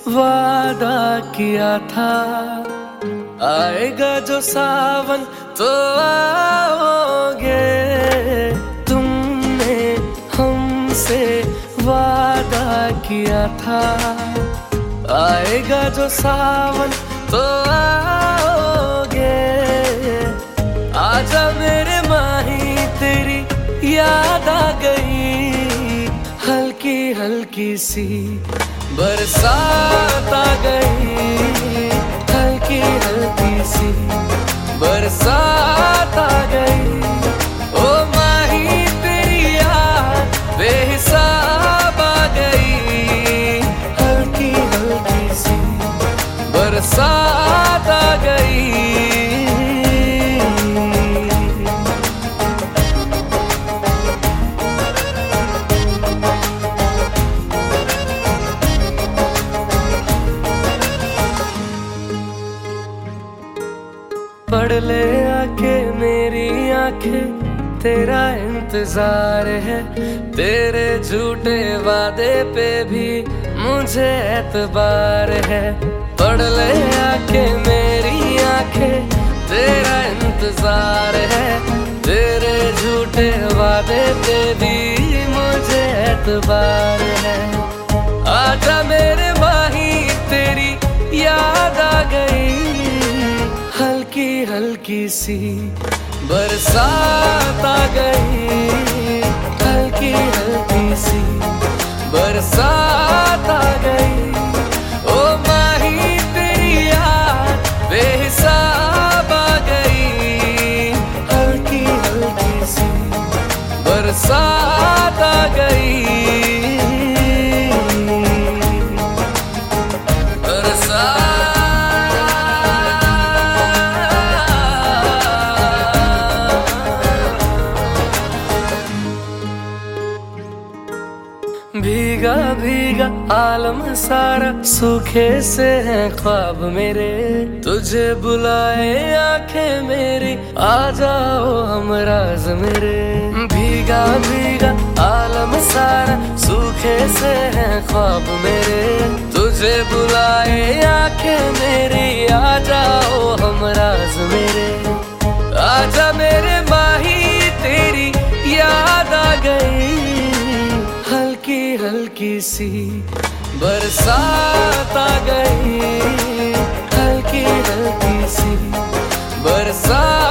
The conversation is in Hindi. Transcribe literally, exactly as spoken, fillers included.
वादा किया था, आएगा जो सावन तो आओगे। तुमने हमसे वादा किया था, आएगा जो सावन तो आओगे। आजा मेरे माही तेरी याद आ गई, हल्की हल्की सी बरसात आ गई, हल्की हल्की सी बरसात आ गई। ओ माही तेरी याद बेहिसाब आ गई, हल्की हल्की सी बरसात आ गई। पढ़ ले आके मेरी आंखें, तेरा इंतजार है। तेरे झूठे वादे पे भी मुझे एतबार है। पढ़ ले आके मेरी आंखें, तेरा इंतजार है। तेरे झूठे वादे पे भी मुझे एतबार है। आजा मेरे माही तेरी याद आ गई, हल्की हल्की सी बरसात आ गई, हल्की हल्की सी बरसात आ गई। ओ माही तेरी याद बेहिसाब आ गई, हल्की हल्की सी बरसात आ गई। भीगा भीगा आलम सारा, सूखे से हैं ख्वाब मेरे। तुझे बुलाए आंखें मेरी, आ जाओ हमराज मेरे। भीगा भीगा आलम सारा, सूखे से हैं ख्वाब मेरे। तुझे बुलाए आंखें मेरी, आ जाओ हमराज मेरे। आजा मेरे माही तेरी याद आ गई, हल्की हल्की सी बरसात आ गई, हल्की हल्की सी बरसात।